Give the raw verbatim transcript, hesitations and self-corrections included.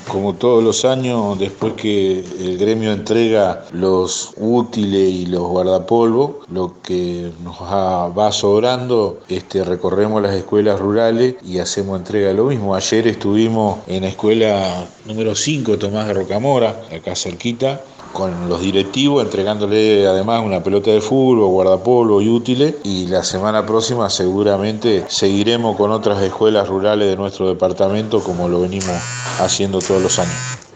Como todos los años, después que el gremio entrega los útiles y los guardapolvo, lo que nos va, va sobrando, este, recorremos las escuelas rurales y hacemos entrega de lo mismo. Ayer estuvimos en la escuela número cinco, Tomás de Rocamora, acá cerquita, con los directivos, entregándole además una pelota de fútbol, guardapolvo y útiles, y la semana próxima seguramente seguiremos con otras escuelas rurales de nuestro departamento como lo venimos haciendo todos los años.